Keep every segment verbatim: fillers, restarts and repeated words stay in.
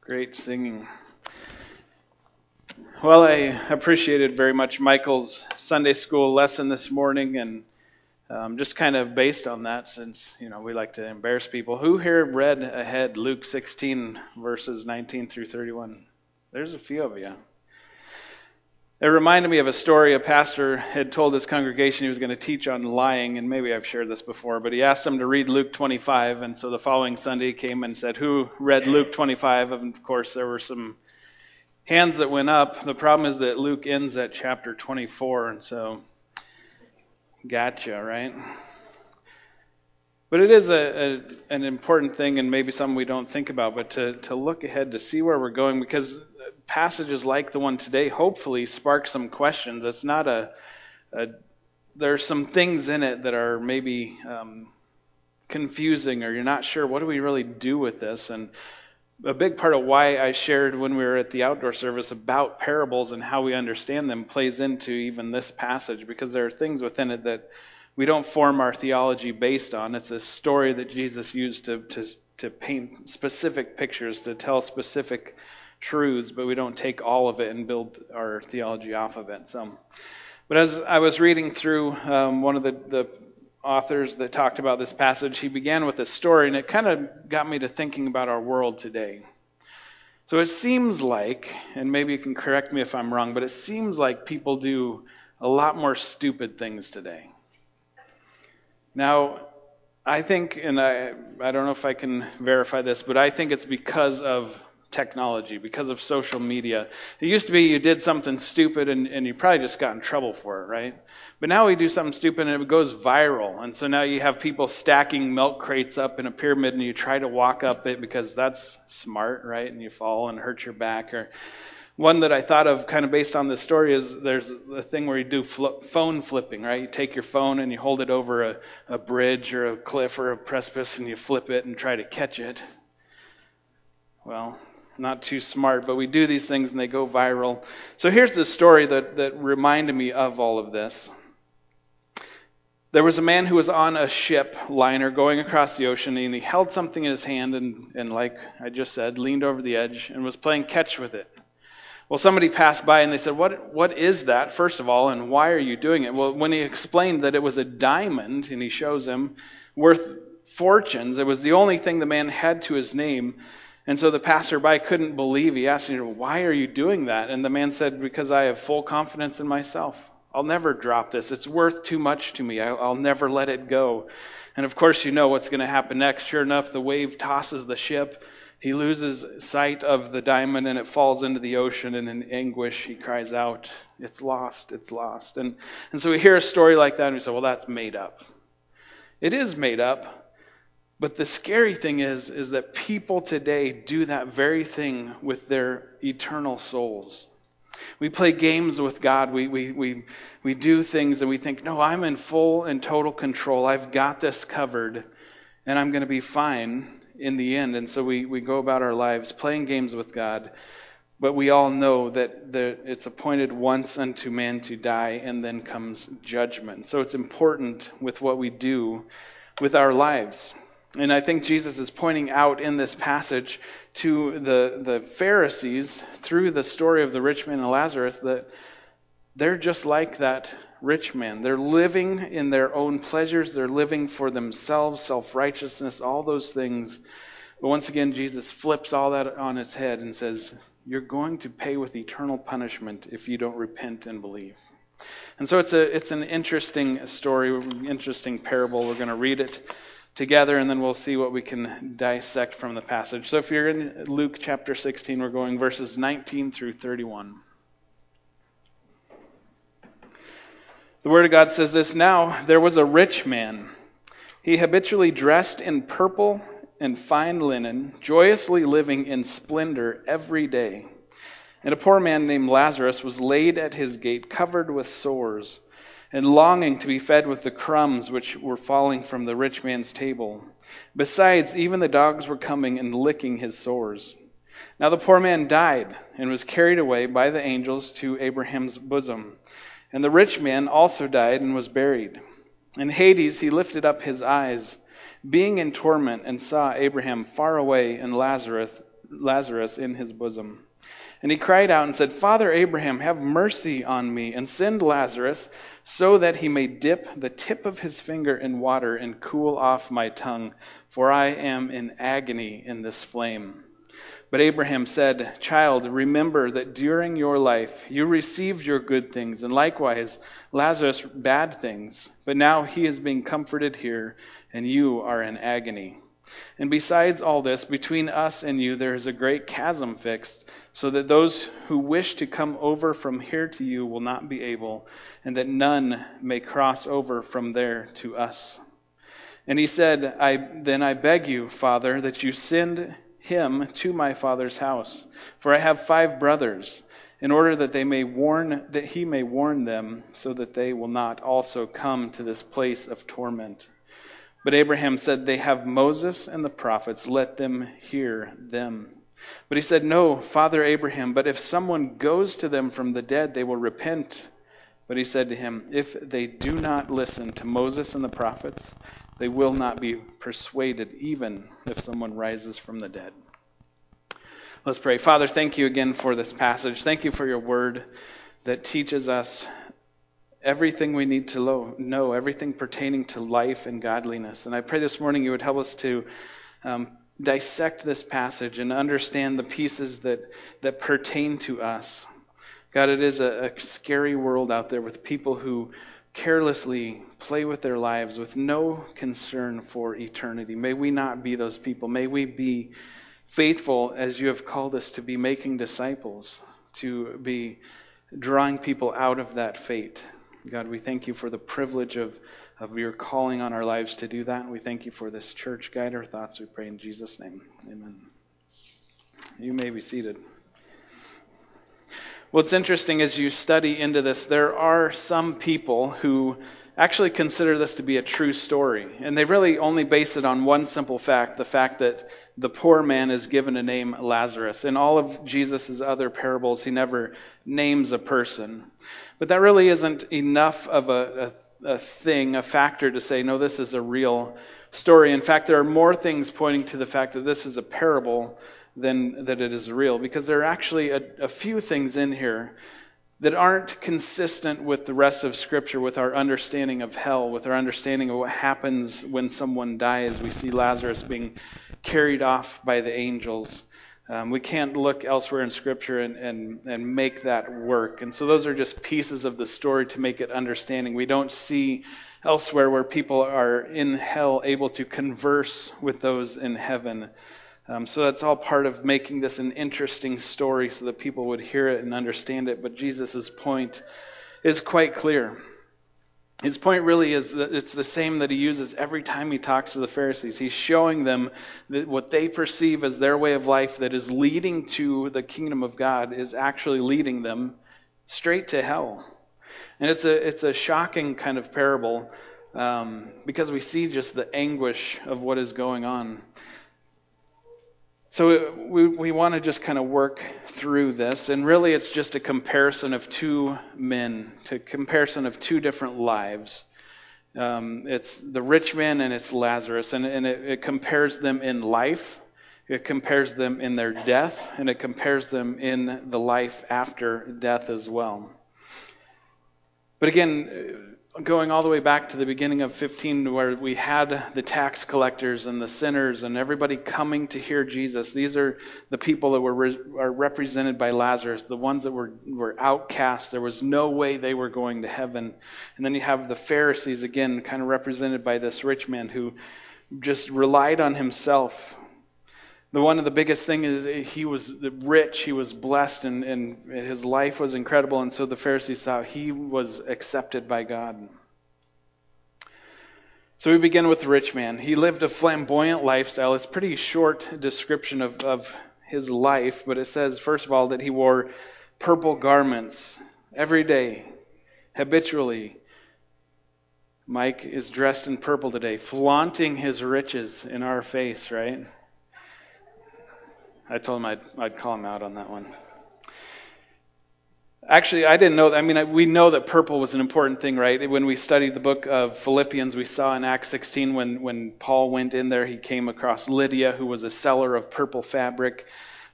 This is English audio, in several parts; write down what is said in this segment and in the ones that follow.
Great singing. Well, I appreciated very much Michael's Sunday school lesson this morning, and um, just kind of based on that, since you know we like to embarrass people. Who here read ahead Luke sixteen verses nineteen through thirty-one? There's a few of you. It reminded me of a story a pastor had told his congregation he was going to teach on lying, and maybe I've shared this before, but he asked them to read Luke twenty-five, and so the following Sunday he came and said, "Who read Luke twenty-five?" And of course there were some hands that went up. The problem is that Luke ends at chapter twenty-four, and so gotcha, right? But it is a, a an important thing, and maybe something we don't think about, but to, to look ahead, to see where we're going, because passages like the one today hopefully spark some questions. It's not a, a there's some things in it that are maybe um, confusing, or you're not sure, what do we really do with this? And a big part of why I shared when we were at the outdoor service about parables and how we understand them plays into even this passage, because there are things within it that we don't form our theology based on. It's a story that Jesus used to, to, to paint specific pictures, to tell specific truths, but we don't take all of it and build our theology off of it. So, but as I was reading through um, one of the, the authors that talked about this passage, he began with a story, and it kind of got me to thinking about our world today. So it seems like, and maybe you can correct me if I'm wrong, but it seems like people do a lot more stupid things today. Now, I think, and I, I don't know if I can verify this, but I think it's because of technology, because of social media. It used to be you did something stupid and, and you probably just got in trouble for it, right? But now we do something stupid and it goes viral. And so now you have people stacking milk crates up in a pyramid and you try to walk up it because that's smart, right? And you fall and hurt your back. Or one that I thought of kind of based on this story is there's a thing where you do fl- phone flipping, right? You take your phone and you hold it over a, a bridge or a cliff or a precipice and you flip it and try to catch it. Well, not too smart, but we do these things and they go viral. So here's the story that, that reminded me of all of this. There was a man who was on a ship liner going across the ocean, and he held something in his hand and, and like I just said, leaned over the edge and was playing catch with it. Well, somebody passed by and they said, what, what is that, first of all, and why are you doing it? Well, when he explained that it was a diamond, and he shows him, worth fortunes, it was the only thing the man had to his name. And so the passerby couldn't believe. He asked him, why are you doing that? And the man said, because I have full confidence in myself. I'll never drop this. It's worth too much to me. I'll never let it go. And of course, you know what's going to happen next. Sure enough, the wave tosses the ship. He loses sight of the diamond and it falls into the ocean, and in anguish he cries out, it's lost, it's lost. And, and so we hear a story like that and we say, well, that's made up. It is made up. But the scary thing is, is that people today do that very thing with their eternal souls. We play games with God. We, we, we, we do things and we think, no, I'm in full and total control. I've got this covered and I'm going to be fine in the end. And so we, we go about our lives playing games with God. But we all know that the, it's appointed once unto man to die, and then comes judgment. So it's important with what we do with our lives. And I think Jesus is pointing out in this passage to the, the Pharisees, through the story of the rich man and Lazarus, that they're just like that rich man. They're living in their own pleasures. They're living for themselves, self-righteousness, all those things. But once again, Jesus flips all that on its head and says, you're going to pay with eternal punishment if you don't repent and believe. And so it's a it's an interesting story, interesting parable. We're going to read it together, and then we'll see what we can dissect from the passage. So if you're in Luke chapter sixteen, we're going verses nineteen through thirty-one. The Word of God says this, now there was a rich man. He habitually dressed in purple and fine linen, joyously living in splendor every day. And a poor man named Lazarus was laid at his gate, covered with sores, and longing to be fed with the crumbs which were falling from the rich man's table. Besides, even the dogs were coming and licking his sores. Now the poor man died and was carried away by the angels to Abraham's bosom. And the rich man also died and was buried. In Hades he lifted up his eyes, being in torment, and saw Abraham far away and Lazarus Lazarus in his bosom. And he cried out and said, Father Abraham, have mercy on me, and send Lazarus, so that he may dip the tip of his finger in water and cool off my tongue, for I am in agony in this flame. But Abraham said, Child, remember that during your life you received your good things, and likewise Lazarus bad things. But now he is being comforted here, and you are in agony. And besides all this, between us and you there is a great chasm fixed, so that those who wish to come over from here to you will not be able, and that none may cross over from there to us. And he said, I then I beg you, Father, that you send him to my father's house, for I have five brothers, in order that they may warn that he may warn them, so that they will not also come to this place of torment. But Abraham said, They have Moses and the prophets, let them hear them. But he said, No, Father Abraham, but if someone goes to them from the dead, they will repent. But he said to him, If they do not listen to Moses and the prophets, they will not be persuaded, even if someone rises from the dead. Let's pray. Father, thank you again for this passage. Thank you for your word that teaches us everything we need to know, everything pertaining to life and godliness. And I pray this morning you would help us to um, dissect this passage and understand the pieces that, that pertain to us. God, it is a, a scary world out there with people who carelessly play with their lives with no concern for eternity. May we not be those people. May we be faithful as you have called us to be, making disciples, to be drawing people out of that fate. God, we thank you for the privilege of, of your calling on our lives to do that. And we thank you for this church. Guide our thoughts, we pray in Jesus' name. Amen. You may be seated. Well, it's interesting as you study into this, there are some people who actually consider this to be a true story. And they really only base it on one simple fact, the fact that the poor man is given a name, Lazarus. In all of Jesus' other parables, he never names a person. But that really isn't enough of a, a, a thing, a factor to say, no, this is a real story. In fact, there are more things pointing to the fact that this is a parable than that it is real, because there are actually a, a few things in here that aren't consistent with the rest of Scripture, with our understanding of hell, with our understanding of what happens when someone dies. We see Lazarus being carried off by the angels. Um, we can't look elsewhere in Scripture and, and, and make that work. And so those are just pieces of the story to make it understanding. We don't see elsewhere where people are in hell able to converse with those in heaven. Um, so that's all part of making this an interesting story so that people would hear it and understand it. But Jesus' point is quite clear. His point really is that it's the same that he uses every time he talks to the Pharisees. He's showing them that what they perceive as their way of life that is leading to the kingdom of God is actually leading them straight to hell. And it's a it's a shocking kind of parable um, because we see just the anguish of what is going on. So we we want to just kind of work through this, and really it's just a comparison of two men, a comparison of two different lives. Um, it's the rich man and it's Lazarus, and, and it, it compares them in life, it compares them in their death, and it compares them in the life after death as well. But again, going all the way back to the beginning of fifteen, where we had the tax collectors and the sinners and everybody coming to hear Jesus. These are the people that were re- are represented by Lazarus, the ones that were, were outcast. There was no way they were going to heaven. And then you have the Pharisees, again, kind of represented by this rich man who just relied on himself. The one of the biggest thing is he was rich, he was blessed, and, and his life was incredible, and so the Pharisees thought he was accepted by God. So we begin with the rich man. He lived a flamboyant lifestyle. It's a pretty short description of, of his life, but it says, first of all, that he wore purple garments every day, habitually. Mike is dressed in purple today, flaunting his riches in our face, right? I told him I'd, I'd call him out on that one. Actually, I didn't know. I mean, we know that purple was an important thing, right? When we studied the book of Philippians, we saw in Acts sixteen when, when Paul went in there, he came across Lydia, who was a seller of purple fabric.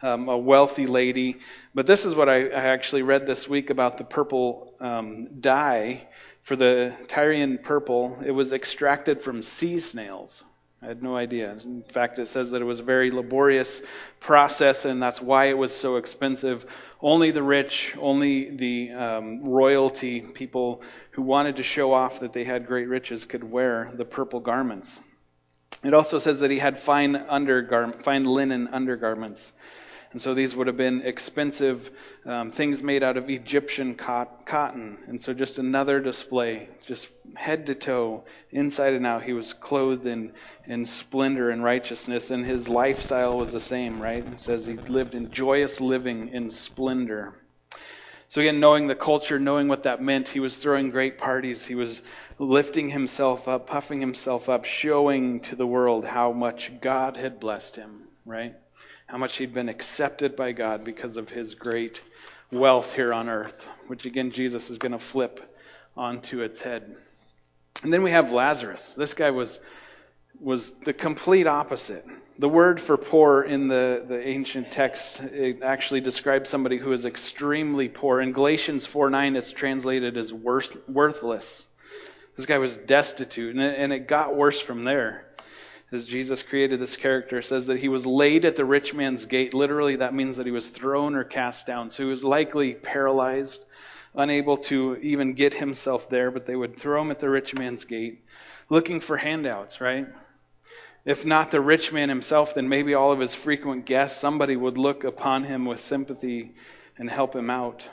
um, a wealthy lady. But this is what I, I actually read this week about the purple um, dye for the Tyrian purple. It was extracted from sea snails. I had no idea. In fact, it says that it was a very laborious process, and that's why it was so expensive. Only the rich, only the um, royalty, people who wanted to show off that they had great riches, could wear the purple garments. It also says that he had fine undergarment, fine linen undergarments. And so these would have been expensive um, things made out of Egyptian cot- cotton. And so just another display, just head to toe, inside and out, he was clothed in, in splendor and righteousness. And his lifestyle was the same, right? It says he lived in joyous living in splendor. So again, knowing the culture, knowing what that meant, he was throwing great parties. He was lifting himself up, puffing himself up, showing to the world how much God had blessed him, right? How much he'd been accepted by God because of his great wealth here on earth, which again, Jesus is going to flip onto its head. And then we have Lazarus. This guy was was the complete opposite. The word for poor in the, the ancient text, it actually describes somebody who is extremely poor. In Galatians four nine, it's translated as worth, worthless. This guy was destitute, and it, and it got worse from there. As Jesus created this character, it says that he was laid at the rich man's gate. Literally, that means that he was thrown or cast down. So he was likely paralyzed, unable to even get himself there, but they would throw him at the rich man's gate, looking for handouts, right? If not the rich man himself, then maybe all of his frequent guests, somebody would look upon him with sympathy and help him out.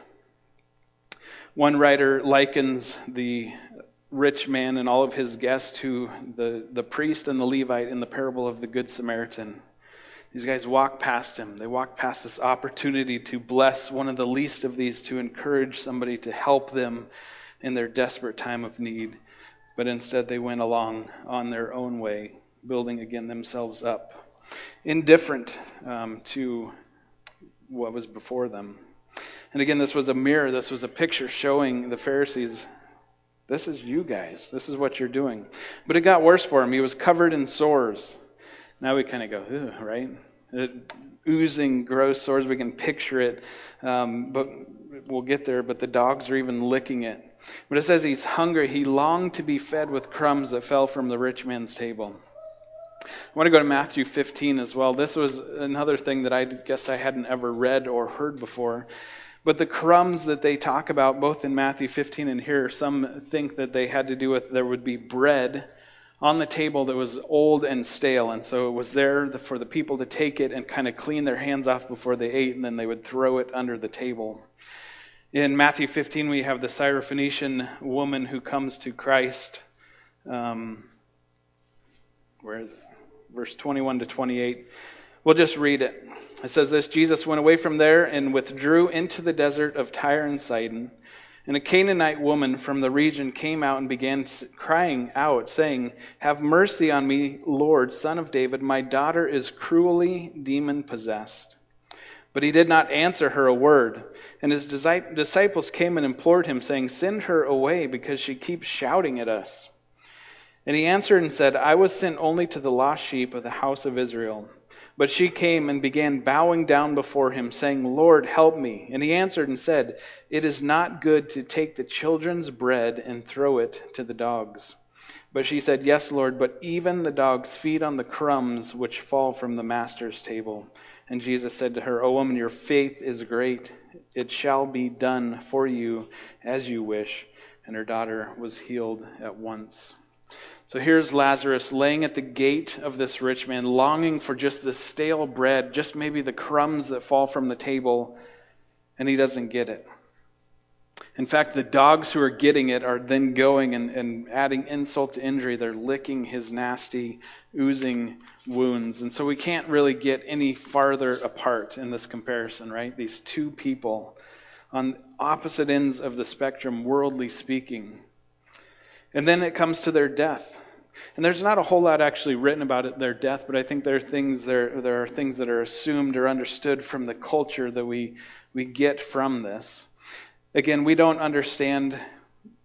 One writer likens the rich man and all of his guests to the, the priest and the Levite in the parable of the Good Samaritan. These guys walk past him. They walk past this opportunity to bless one of the least of these, to encourage somebody, to help them in their desperate time of need. But instead they went along on their own way, building again themselves up, indifferent um, to what was before them. And again, this was a mirror. This was a picture showing the Pharisees, this is you guys. This is what you're doing. But it got worse for him. He was covered in sores. Now we kind of go, ugh, right? It, oozing, gross sores. We can picture it. Um, but we'll get there. But the dogs are even licking it. But it says he's hungry. He longed to be fed with crumbs that fell from the rich man's table. I want to go to Matthew fifteen as well. This was another thing that I guess I hadn't ever read or heard before. But the crumbs that they talk about, both in Matthew fifteen and here, some think that they had to do with there would be bread on the table that was old and stale. And so it was there for the people to take it and kind of clean their hands off before they ate, and then they would throw it under the table. In Matthew fifteen, we have the Syrophoenician woman who comes to Christ. Um, where is it? Verse twenty-one to twenty-eight. We'll just read it. It says this: Jesus went away from there and withdrew into the desert of Tyre and Sidon. And a Canaanite woman from the region came out and began crying out, saying, "Have mercy on me, Lord, Son of David. My daughter is cruelly demon-possessed." But he did not answer her a word. And his disciples came and implored him, saying, "Send her away, because she keeps shouting at us." And he answered and said, "I was sent only to the lost sheep of the house of Israel." But she came and began bowing down before him, saying, "Lord, help me." And he answered and said, "It is not good to take the children's bread and throw it to the dogs." But she said, "Yes, Lord, but even the dogs feed on the crumbs which fall from the master's table." And Jesus said to her, "O woman, your faith is great. It shall be done for you as you wish." And her daughter was healed at once. So here's Lazarus laying at the gate of this rich man, longing for just the stale bread, just maybe the crumbs that fall from the table, and he doesn't get it. In fact, the dogs who are getting it are then going and, and adding insult to injury. They're licking his nasty, oozing wounds. And so we can't really get any farther apart in this comparison, right? These two people on opposite ends of the spectrum, worldly speaking. And then it comes to their death. And there's not a whole lot actually written about it, their death, but I think there are things there there are things that are assumed or understood from the culture that we we get from this. Again, we don't understand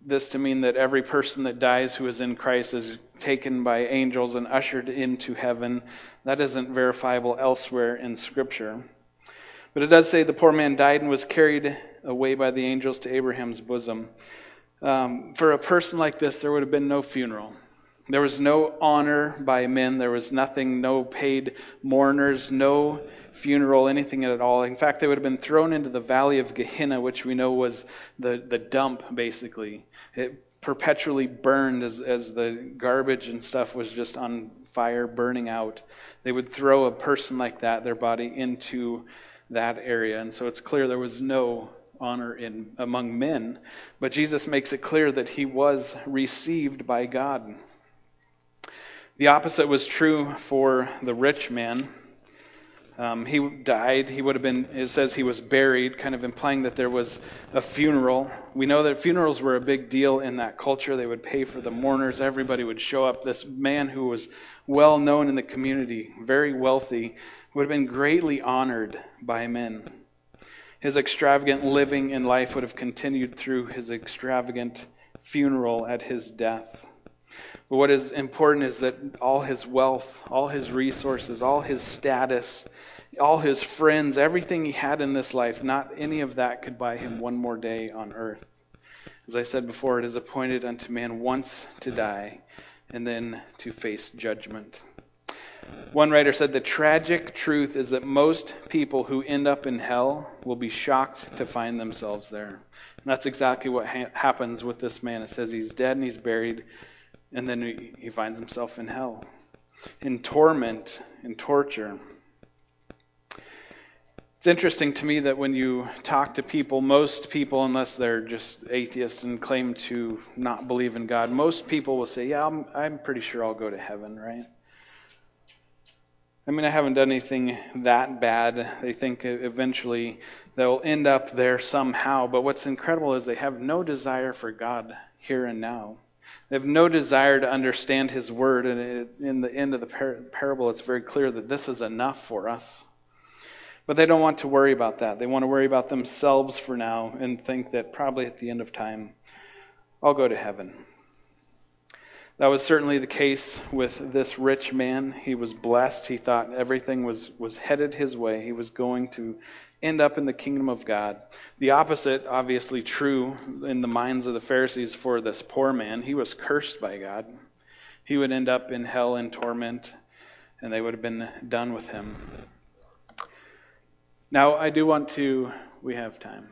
this to mean that every person that dies who is in Christ is taken by angels and ushered into heaven. That isn't verifiable elsewhere in Scripture. But it does say the poor man died and was carried away by the angels to Abraham's bosom. Um, for a person like this, there would have been no funeral. There was no honor by men. There was nothing, no paid mourners, no funeral, anything at all. In fact, they would have been thrown into the valley of Gehenna, which we know was the, the dump, basically. It perpetually burned as, as the garbage and stuff was just on fire, burning out. They would throw a person like that, their body, into that area. And so it's clear there was no honor in among men. But Jesus makes it clear that he was received by God. The opposite was true for the rich man. Um, he died. He would have been, it says he was buried, kind of implying that there was a funeral. We know that funerals were a big deal in that culture. They would pay for the mourners. Everybody would show up. This man who was well known in the community, very wealthy, would have been greatly honored by men. His extravagant living in life would have continued through his extravagant funeral at his death. But what is important is that all his wealth, all his resources, all his status, all his friends, everything he had in this life, not any of that could buy him one more day on earth. As I said before, it is appointed unto man once to die and then to face judgment. One writer said the tragic truth is that most people who end up in hell will be shocked to find themselves there. And that's exactly what ha- happens with this man. It says he's dead and he's buried. And then he finds himself in hell, in torment, in torture. It's interesting to me that when you talk to people, most people, unless they're just atheists and claim to not believe in God, most people will say, yeah, I'm, I'm pretty sure I'll go to heaven, right? I mean, I haven't done anything that bad. They think eventually they'll end up there somehow. But what's incredible is they have no desire for God here and now. They have no desire to understand his word, and it, in the end of the par- parable, it's very clear that this is enough for us. But they don't want to worry about that. They want to worry about themselves for now and think that probably at the end of time, I'll go to heaven. That was certainly the case with this rich man. He was blessed. He thought everything was, was headed his way. He was going to end up in the kingdom of God. The opposite, obviously true in the minds of the Pharisees for this poor man. He was cursed by God. He would end up in hell in torment, and they would have been done with him. Now, I do want to, we have time.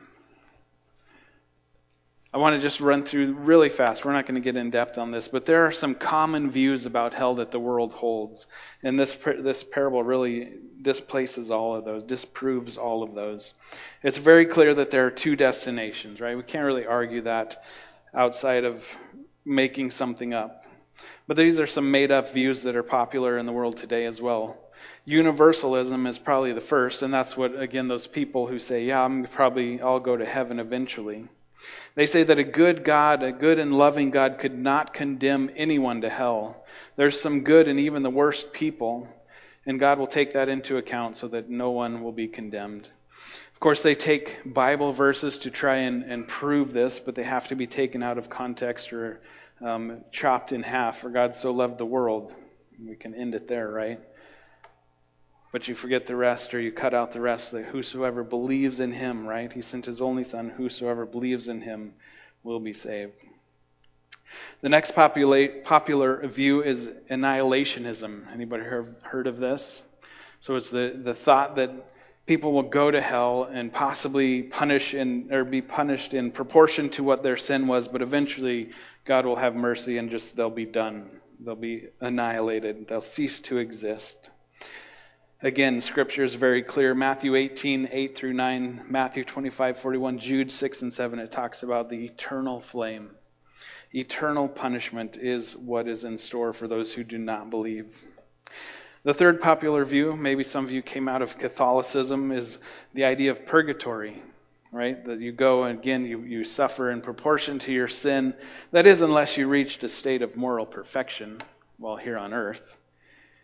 I want to just run through really fast. We're not going to get in depth on this, but there are some common views about hell that the world holds. And this this parable really displaces all of those, disproves all of those. It's very clear that there are two destinations, right? We can't really argue that outside of making something up. But these are some made-up views that are popular in the world today as well. Universalism is probably the first, and that's what, again, those people who say, yeah, I'm probably, I'll go to heaven eventually. They say that a good God, a good and loving God, could not condemn anyone to hell. There's some good in even the worst people, and God will take that into account so that no one will be condemned. Of course, they take Bible verses to try and, and prove this, but they have to be taken out of context or um, chopped in half. For God so loved the world. We can end it there, right? But you forget the rest, or you cut out the rest, that whosoever believes in him, right? He sent his only son, whosoever believes in him will be saved. The next populate, popular view is annihilationism. Anybody heard, heard of this? So it's the, the thought that people will go to hell and possibly punish in, or be punished in proportion to what their sin was, but eventually God will have mercy and just they'll be done. They'll be annihilated. They'll cease to exist. Again, Scripture is very clear. Matthew eighteen, eight through nine, Matthew twenty-five, forty-one, Jude six and seven, it talks about the eternal flame. Eternal punishment is what is in store for those who do not believe. The third popular view, maybe some of you came out of Catholicism, is the idea of purgatory, right? That you go and again, you, you suffer in proportion to your sin. That is, unless you reached a state of moral perfection while here on earth.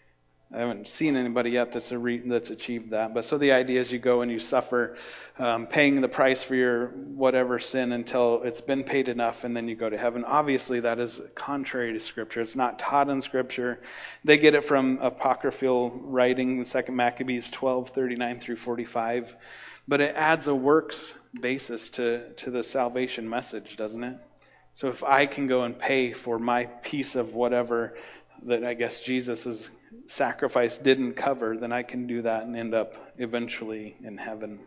I haven't seen anybody yet that's a re- that's achieved that. But so the idea is you go and you suffer, um, paying the price for your whatever sin until it's been paid enough, and then you go to heaven. Obviously, that is contrary to Scripture. It's not taught in Scripture. They get it from apocryphal writing, the Second Maccabees twelve thirty-nine through forty-five. But it adds a works basis to to the salvation message, doesn't it? So if I can go and pay for my piece of whatever that I guess Jesus' sacrifice didn't cover, then I can do that and end up eventually in heaven.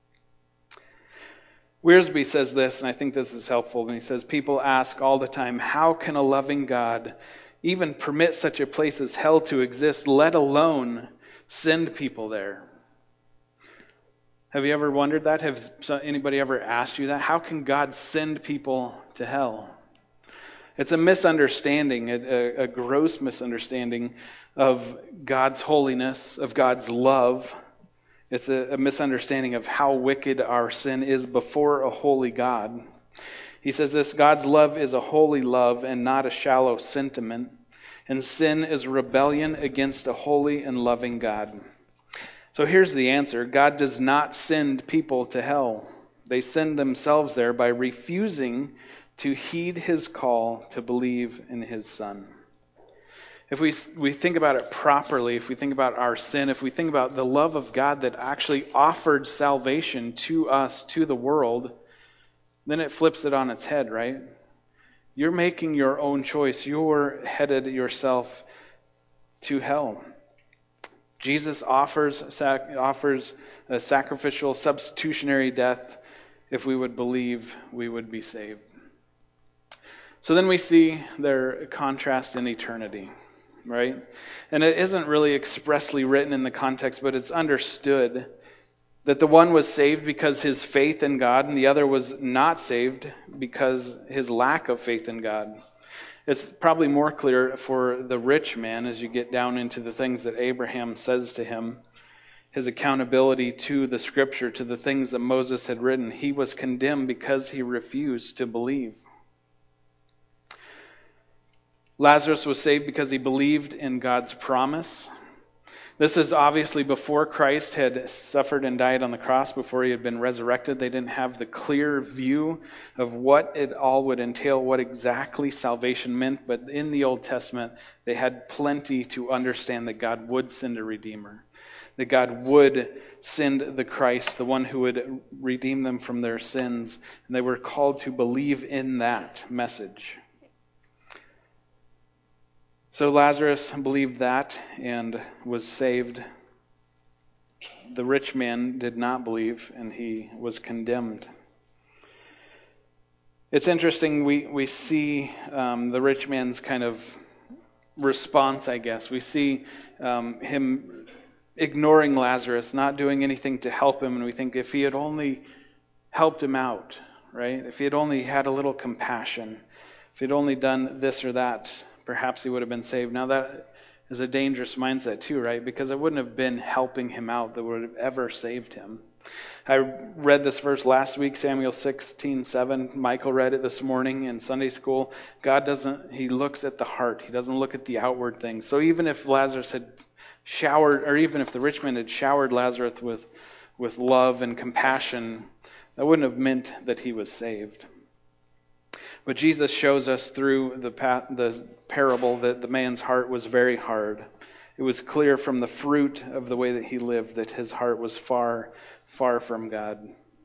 Wiersbe says this, and I think this is helpful, and he says, people ask all the time, how can a loving God even permit such a place as hell to exist, let alone send people there? Have you ever wondered that? Has anybody ever asked you that? How can God send people to hell? It's a misunderstanding, a, a gross misunderstanding of God's holiness, of God's love. It's a, a misunderstanding of how wicked our sin is before a holy God. He says this, God's love is a holy love and not a shallow sentiment, and sin is rebellion against a holy and loving God. So here's the answer. God does not send people to hell. They send themselves there by refusing to heed his call to believe in his Son. If we we think about it properly, if we think about our sin, if we think about the love of God that actually offered salvation to us, to the world, then it flips it on its head, right? You're making your own choice. You're headed yourself to hell. Jesus offers sac- offers a sacrificial, substitutionary death. If we would believe, we would be saved. So then we see their contrast in eternity, right? And it isn't really expressly written in the context, but it's understood that the one was saved because his faith in God, and the other was not saved because his lack of faith in God. It's probably more clear for the rich man as you get down into the things that Abraham says to him, his accountability to the Scripture, to the things that Moses had written. He was condemned because he refused to believe. Lazarus was saved because he believed in God's promise. This is obviously before Christ had suffered and died on the cross, before he had been resurrected. They didn't have the clear view of what it all would entail, what exactly salvation meant. But in the Old Testament, they had plenty to understand that God would send a Redeemer, that God would send the Christ, the one who would redeem them from their sins. And they were called to believe in that message. So Lazarus believed that and was saved. The rich man did not believe, and he was condemned. It's interesting, we, we see um, the rich man's kind of response, I guess. We see um, him ignoring Lazarus, not doing anything to help him, and we think if he had only helped him out, right? If he had only had a little compassion, if he had only done this or that, perhaps he would have been saved. Now that is a dangerous mindset too, right? Because it wouldn't have been helping him out that would have ever saved him. I read this verse last week, Samuel sixteen seven. Michael read it this morning in Sunday school. God doesn't, he looks at the heart. He doesn't look at the outward things. So even if Lazarus had showered, or even if the rich man had showered Lazarus with, with love and compassion, that wouldn't have meant that he was saved. But Jesus shows us through the, pa- the parable that the man's heart was very hard. It was clear from the fruit of the way that he lived that his heart was far, far from God.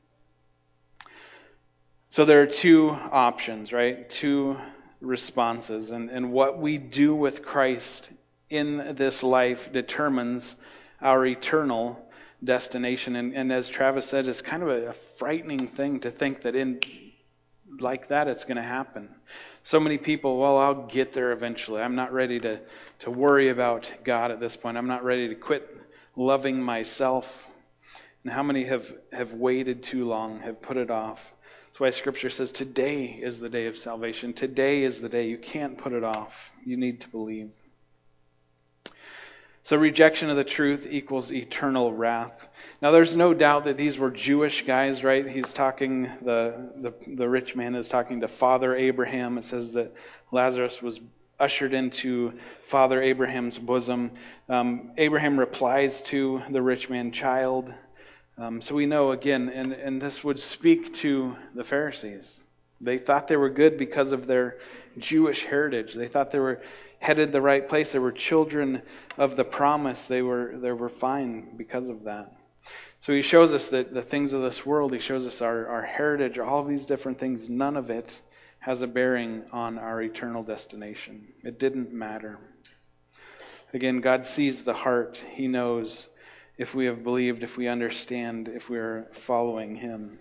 So there are two options, right? Two responses. And, and what we do with Christ in this life determines our eternal destination. And, and as Travis said, it's kind of a, a frightening thing to think that in like that it's going to happen. So many people, well, I'll get there eventually. I'm not ready to, to worry about God at this point. I'm not ready to quit loving myself. And how many have, have waited too long, have put it off? That's why Scripture says today is the day of salvation. Today is the day. You can't put it off. You need to believe. So rejection of the truth equals eternal wrath. Now there's no doubt that these were Jewish guys, right? He's talking, the, the, the rich man is talking to Father Abraham. It says that Lazarus was ushered into Father Abraham's bosom. Um, Abraham replies to the rich man child. Um, so we know again, and, and this would speak to the Pharisees. They thought they were good because of their Jewish heritage. They thought they were headed the right place. They were children of the promise. They were they were fine because of that. So he shows us that the things of this world, he shows us our, our heritage, all of these different things, none of it has a bearing on our eternal destination. It didn't matter. Again, God sees the heart. He knows if we have believed, if we understand, if we are following him.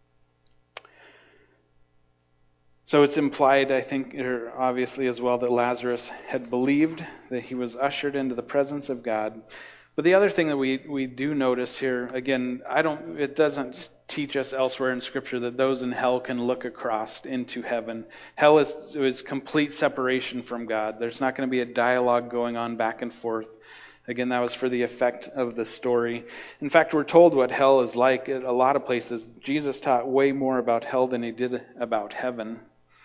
So it's implied, I think, or obviously as well, that Lazarus had believed, that he was ushered into the presence of God. But the other thing that we, we do notice here, again, I don't. It doesn't teach us elsewhere in Scripture that those in hell can look across into heaven. Hell is, is complete separation from God. There's not going to be a dialogue going on back and forth. Again, that was for the effect of the story. In fact, we're told what hell is like at a lot of places. Jesus taught way more about hell than he did about heaven.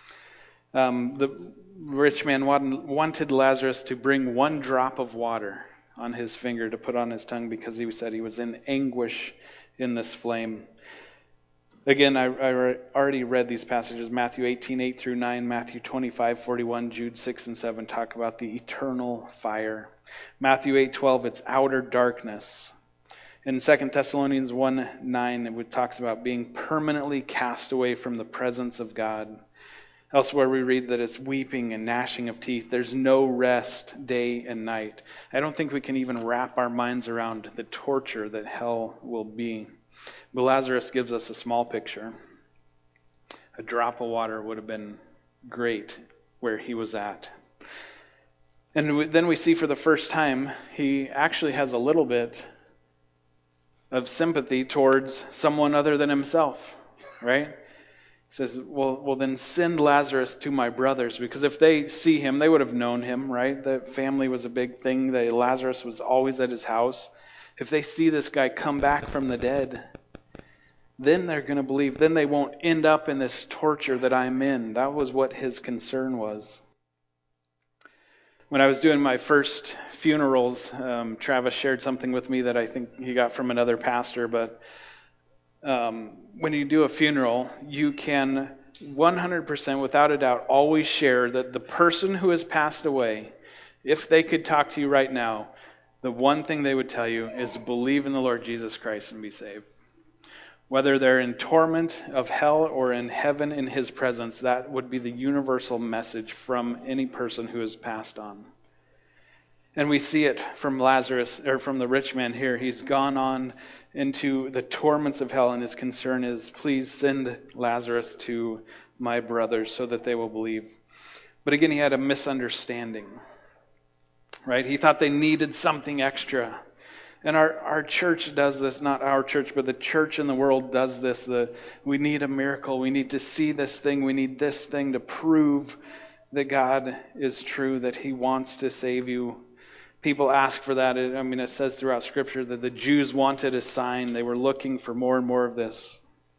Um, the rich man wanted Lazarus to bring one drop of water on his finger to put on his tongue because he said he was in anguish in this flame. Again, I, I already read these passages. Matthew eighteen, eight through nine, Matthew twenty-five, forty-one, Jude six and seven talk about the eternal fire. Matthew eight, twelve, it's outer darkness. In Second Thessalonians one, nine, it talks about being permanently cast away from the presence of God. Elsewhere we read that it's weeping and gnashing of teeth. There's no rest day and night. I don't think we can even wrap our minds around the torture that hell will be. But Lazarus gives us a small picture. A drop of water would have been great where he was at. And then we see for the first time, he actually has a little bit of sympathy towards someone other than himself, right? He says, well, well, then send Lazarus to my brothers, because if they see him, they would have known him, right? The family was a big thing. That Lazarus was always at his house. If they see this guy come back from the dead, then they're going to believe. Then they won't end up in this torture that I'm in. That was what his concern was. When I was doing my first funerals, um, Travis shared something with me that I think he got from another pastor, but Um, when you do a funeral, you can one hundred percent without a doubt always share that the person who has passed away, if they could talk to you right now, the one thing they would tell you is believe in the Lord Jesus Christ and be saved. Whether they're in torment of hell or in heaven in his presence, that would be the universal message from any person who has passed on. And we see it from Lazarus, or from the rich man here. He's gone on into the torments of hell, and his concern is, please send Lazarus to my brothers so that they will believe. But again, he had a misunderstanding, right? He thought they needed something extra. And our, our church does this, not our church, but the church in the world does this. The, we need a miracle. We need to see this thing. We need this thing to prove that God is true, that he wants to save you. People ask for that. I mean, it says throughout Scripture that the Jews wanted a sign. They were looking for more and more of this.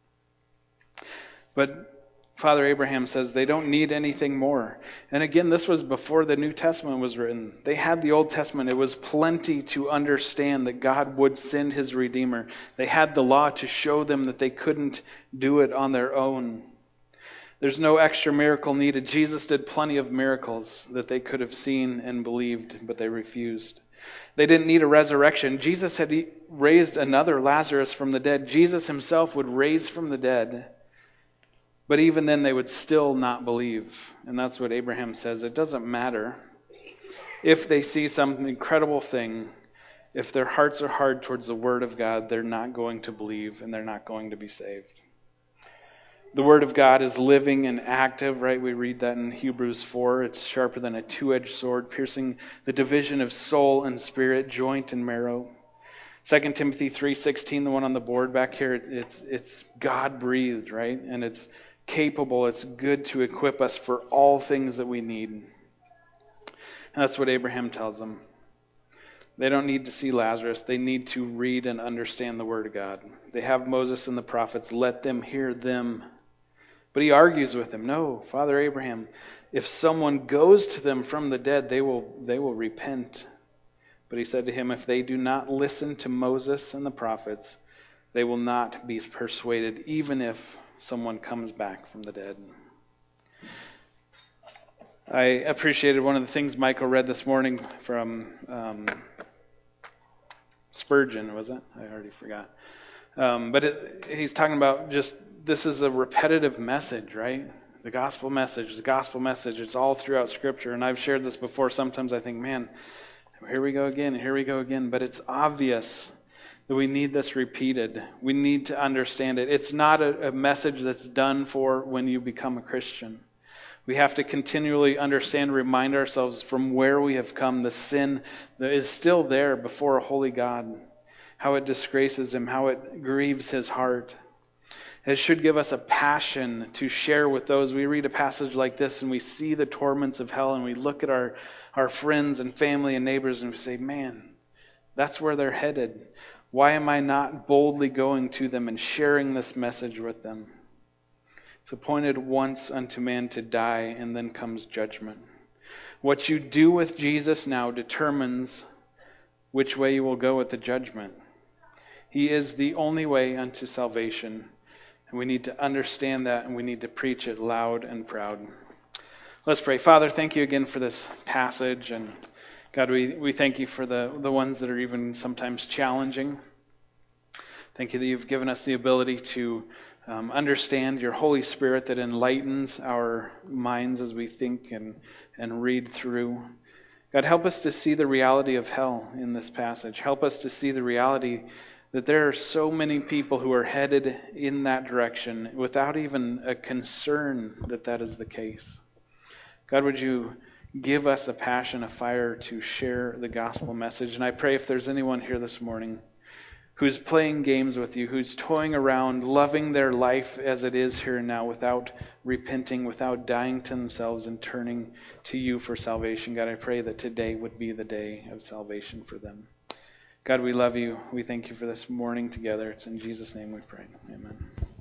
But Father Abraham says they don't need anything more. And again, this was before the New Testament was written. They had the Old Testament. It was plenty to understand that God would send his Redeemer. They had the law to show them that they couldn't do it on their own. There's no extra miracle needed. Jesus did plenty of miracles that they could have seen and believed, but they refused. They didn't need a resurrection. Jesus had raised another Lazarus from the dead. Jesus himself would raise from the dead. But even then they would still not believe. And that's what Abraham says. It doesn't matter if they see some incredible thing. If their hearts are hard towards the Word of God, they're not going to believe and they're not going to be saved. The Word of God is living and active, right? We read that in Hebrews four. It's sharper than a two-edged sword, piercing the division of soul and spirit, joint and marrow. Second Timothy three sixteen, the one on the board back here, it's it's God-breathed, right? And it's capable, it's good to equip us for all things that we need. And that's what Abraham tells them. They don't need to see Lazarus. They need to read and understand the Word of God. They have Moses and the prophets. Let them hear them. But he argues with him. No, Father Abraham, if someone goes to them from the dead, they will, they will repent. But he said to him, if they do not listen to Moses and the prophets, they will not be persuaded, even if someone comes back from the dead. I appreciated one of the things Michael read this morning from um, Spurgeon, was it? I already forgot. Um, but it, he's talking about just, this is a repetitive message, right? The gospel message, the gospel message, it's all throughout Scripture. And I've shared this before. Sometimes I think, man, here we go again, here we go again. But it's obvious that we need this repeated. We need to understand it. It's not a, a message that's done for when you become a Christian. We have to continually understand, remind ourselves from where we have come, the sin that is still there before a holy God, how it disgraces him, how it grieves his heart. It should give us a passion to share with those. We read a passage like this and we see the torments of hell and we look at our, our friends and family and neighbors and we say, man, that's where they're headed. Why am I not boldly going to them and sharing this message with them? It's appointed once unto man to die, and then comes judgment. What you do with Jesus now determines which way you will go at the judgment. He is the only way unto salvation, and we need to understand that, and we need to preach it loud and proud. Let's pray. Father, thank you again for this passage, and God, we, we thank you for the, the ones that are even sometimes challenging. Thank you that you've given us the ability to Um, understand your Holy Spirit that enlightens our minds as we think and, and read through. God, help us to see the reality of hell in this passage. Help us to see the reality that there are so many people who are headed in that direction without even a concern that that is the case. God, would you give us a passion, a fire to share the gospel message? And I pray if there's anyone here this morning who's playing games with you, who's toying around, loving their life as it is here and now without repenting, without dying to themselves and turning to you for salvation. God, I pray that today would be the day of salvation for them. God, we love you. We thank you for this morning together. It's in Jesus' name we pray. Amen.